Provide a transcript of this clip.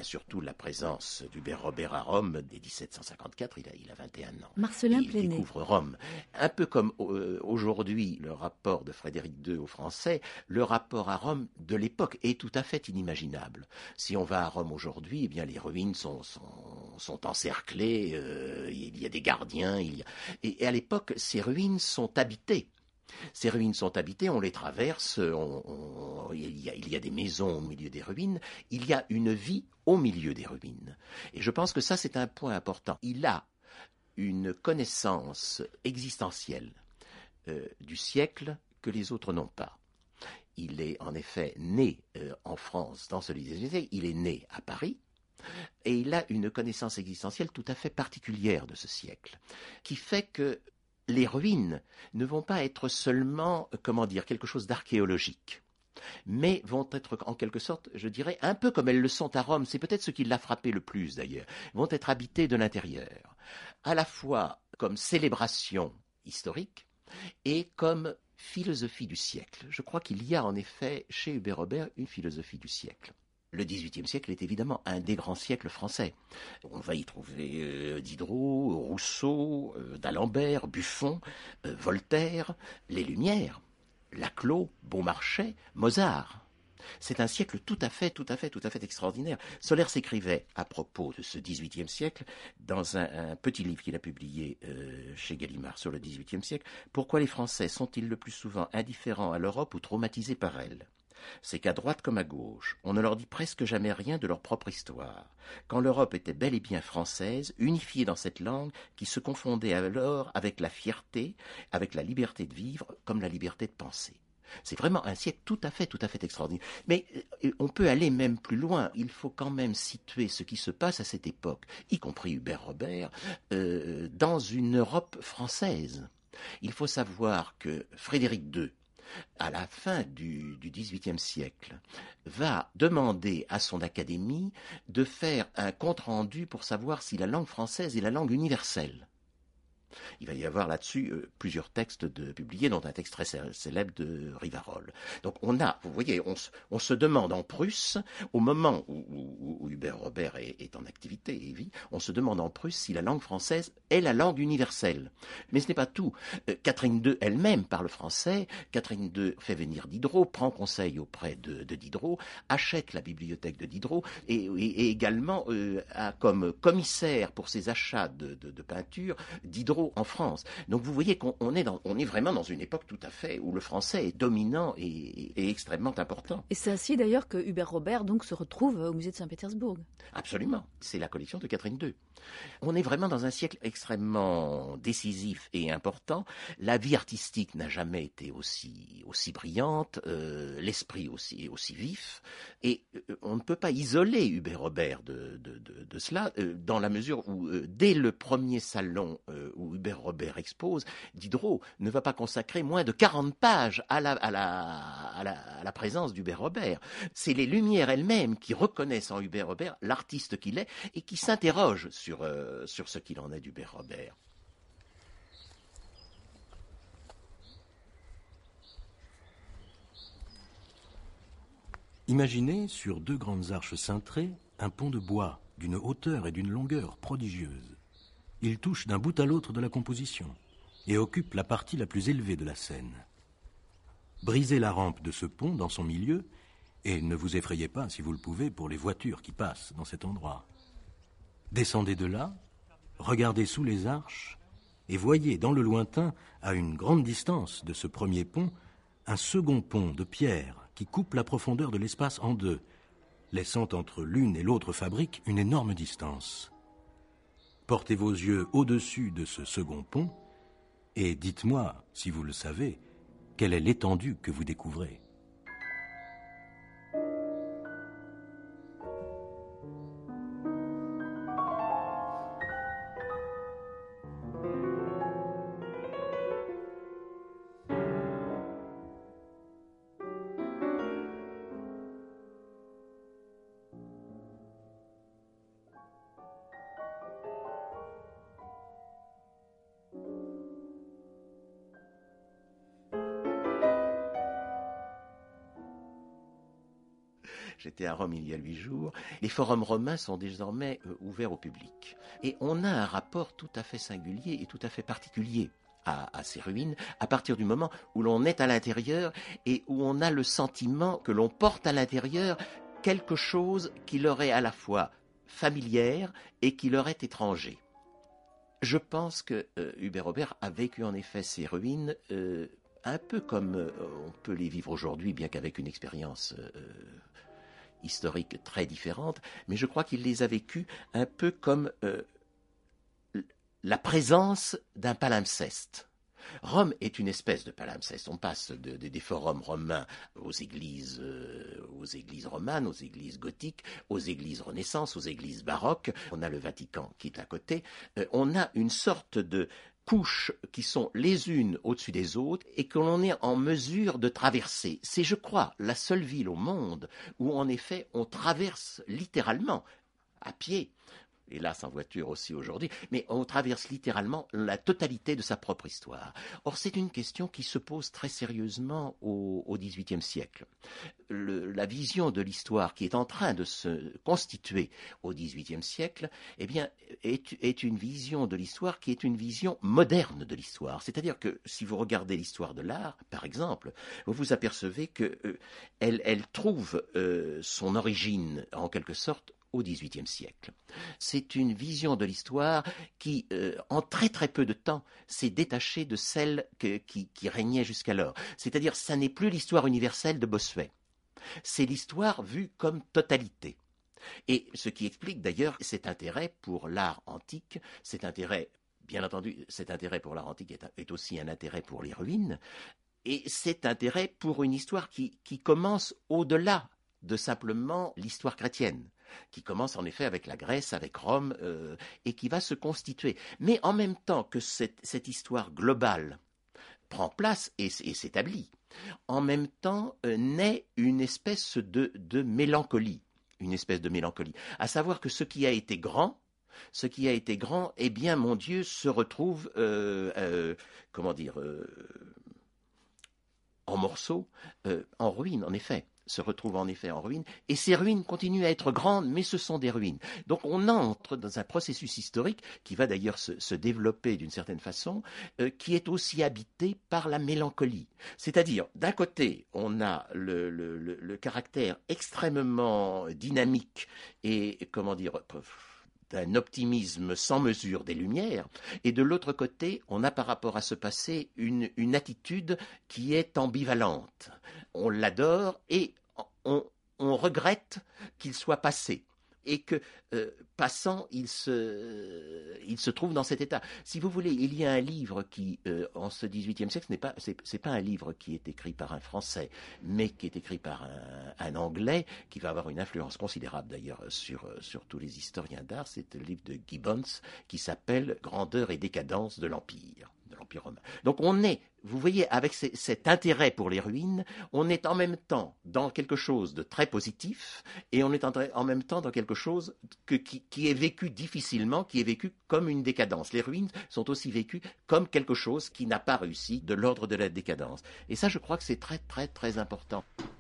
a surtout la présence d'Hubert Robert à Rome dès 1754, il a 21 ans. Marcellin Plénet. Il découvre Rome. Un peu comme aujourd'hui le rapport de Frédéric II aux Français, le rapport à Rome de l'époque est tout à fait inimaginable. Si on va à Rome aujourd'hui, eh bien les ruines sont encerclées, il y a des gardiens, et à l'époque, ces ruines sont habitées. Ces ruines sont habitées, on les traverse, il y a des maisons au milieu des ruines, il y a une vie au milieu des ruines. Et je pense que ça, c'est un point important. Il a une connaissance existentielle du siècle que les autres n'ont pas. Il est en effet né en France, dans ce lycée, il est né à Paris, et il a une connaissance existentielle tout à fait particulière de ce siècle, qui fait que les ruines ne vont pas être seulement, quelque chose d'archéologique, mais vont être en quelque sorte, je dirais, un peu comme elles le sont à Rome, c'est peut-être ce qui l'a frappé le plus d'ailleurs, vont être habitées de l'intérieur, à la fois comme célébration historique et comme philosophie du siècle. Je crois qu'il y a en effet chez Hubert Robert une philosophie du siècle. Le XVIIIe siècle est évidemment un des grands siècles français. On va y trouver Diderot, Rousseau, d'Alembert, Buffon, Voltaire, les Lumières, Laclos, Beaumarchais, Mozart. C'est un siècle tout à fait extraordinaire. Solers s'écrivait à propos de ce XVIIIe siècle dans un petit livre qu'il a publié chez Gallimard sur le XVIIIe siècle. Pourquoi les Français sont-ils le plus souvent indifférents à l'Europe ou traumatisés par elle ? C'est qu'à droite comme à gauche, on ne leur dit presque jamais rien de leur propre histoire. Quand l'Europe était bel et bien française, unifiée dans cette langue qui se confondait alors avec la fierté, avec la liberté de vivre comme la liberté de penser. C'est vraiment un siècle tout à fait extraordinaire. Mais on peut aller même plus loin. Il faut quand même situer ce qui se passe à cette époque, y compris Hubert Robert, dans une Europe française. Il faut savoir que Frédéric II, à la fin du XVIIIe siècle, va demander à son académie de faire un compte-rendu pour savoir si la langue française est la langue universelle. Il va y avoir là-dessus plusieurs textes publiés, dont un texte très célèbre de Rivarol. Donc vous voyez, on se demande en Prusse, au moment où Hubert Robert est en activité et vit, on se demande en Prusse si la langue française est la langue universelle. Mais ce n'est pas tout. Catherine II elle-même parle français, Catherine II fait venir Diderot, prend conseil auprès de Diderot, achète la bibliothèque de Diderot, et également a comme commissaire pour ses achats de peinture Diderot en France. Donc vous voyez qu'on est vraiment dans une époque tout à fait où le français est dominant et extrêmement important. Et c'est ainsi d'ailleurs que Hubert Robert donc se retrouve au musée de Saint-Pétersbourg. Absolument, c'est la collection de Catherine II. On est vraiment dans un siècle extrêmement décisif et important. La vie artistique n'a jamais été aussi brillante, l'esprit aussi vif, et on ne peut pas isoler Hubert Robert de cela, dans la mesure où dès le premier salon où Hubert Robert expose, Diderot ne va pas consacrer moins de 40 pages à la présence d'Hubert Robert. C'est les Lumières elles-mêmes qui reconnaissent en Hubert Robert l'artiste qu'il est et qui s'interrogent sur ce qu'il en est d'Hubert Robert. Imaginez, sur deux grandes arches cintrées, un pont de bois d'une hauteur et d'une longueur prodigieuses. Il touche d'un bout à l'autre de la composition et occupe la partie la plus élevée de la scène. Brisez la rampe de ce pont dans son milieu et ne vous effrayez pas, si vous le pouvez, pour les voitures qui passent dans cet endroit. Descendez de là, regardez sous les arches et voyez dans le lointain, à une grande distance de ce premier pont, un second pont de pierre qui coupe la profondeur de l'espace en deux, laissant entre l'une et l'autre fabrique une énorme distance. Portez vos yeux au-dessus de ce second pont et dites-moi, si vous le savez, quelle est l'étendue que vous découvrez. J'étais à Rome il y a 8 jours. Les forums romains sont désormais ouverts au public. Et on a un rapport tout à fait singulier et tout à fait particulier à ces ruines, à partir du moment où l'on est à l'intérieur et où on a le sentiment que l'on porte à l'intérieur quelque chose qui leur est à la fois familière et qui leur est étranger. Je pense que Hubert Robert a vécu en effet ces ruines un peu comme on peut les vivre aujourd'hui, bien qu'avec une expérience historique très différente, mais je crois qu'il les a vécues un peu comme la présence d'un palimpseste. Rome est une espèce de palimpseste. On passe des forums romains aux églises romanes, aux églises gothiques, aux églises Renaissance, aux églises baroques. On a le Vatican qui est à côté. On a une sorte de couches qui sont les unes au-dessus des autres et que l'on est en mesure de traverser. C'est, je crois, la seule ville au monde où, en effet, on traverse littéralement, à pied, hélas en voiture aussi aujourd'hui, mais on traverse littéralement la totalité de sa propre histoire. Or, c'est une question qui se pose très sérieusement au XVIIIe siècle. La vision de l'histoire qui est en train de se constituer au XVIIIe siècle, eh bien, est une vision de l'histoire qui est une vision moderne de l'histoire. C'est-à-dire que si vous regardez l'histoire de l'art, par exemple, vous vous apercevez qu'elle trouve son origine, en quelque sorte, au XVIIIe siècle. C'est une vision de l'histoire qui, en très très peu de temps, s'est détachée de celle qui régnait jusqu'alors. C'est-à-dire, ça n'est plus l'histoire universelle de Bossuet. C'est l'histoire vue comme totalité. Et ce qui explique d'ailleurs cet intérêt pour l'art antique, cet intérêt, bien entendu, cet intérêt pour l'art antique est aussi un intérêt pour les ruines, et cet intérêt pour une histoire qui commence au-delà de simplement l'histoire chrétienne, qui commence en effet avec la Grèce, avec Rome, et qui va se constituer. Mais en même temps que cette histoire globale prend place et s'établit, en même temps naît une espèce de mélancolie, à savoir que ce qui a été grand, eh bien, mon Dieu, se retrouve, en morceaux, en ruine, en effet. Se retrouvent en effet en ruine, et ces ruines continuent à être grandes, mais ce sont des ruines. Donc on entre dans un processus historique qui va d'ailleurs se développer d'une certaine façon, qui est aussi habité par la mélancolie. C'est-à-dire, d'un côté, on a le caractère extrêmement dynamique et, d'un optimisme sans mesure des Lumières, et de l'autre côté, on a par rapport à ce passé une attitude qui est ambivalente. On l'adore et on regrette qu'il soit passé, et que, passant, il se trouve dans cet état. Si vous voulez, il y a un livre qui, en ce XVIIIe siècle, c'est pas un livre qui est écrit par un Français, mais qui est écrit par un Anglais, qui va avoir une influence considérable d'ailleurs sur tous les historiens d'art. C'est le livre de Gibbons qui s'appelle « Grandeur et décadence de l'Empire romain ». Donc vous voyez, avec cet intérêt pour les ruines, on est en même temps dans quelque chose de très positif, et on est en même temps dans quelque chose qui est vécu difficilement, qui est vécu comme une décadence. Les ruines sont aussi vécues comme quelque chose qui n'a pas réussi, de l'ordre de la décadence. Et ça, je crois que c'est très très très important.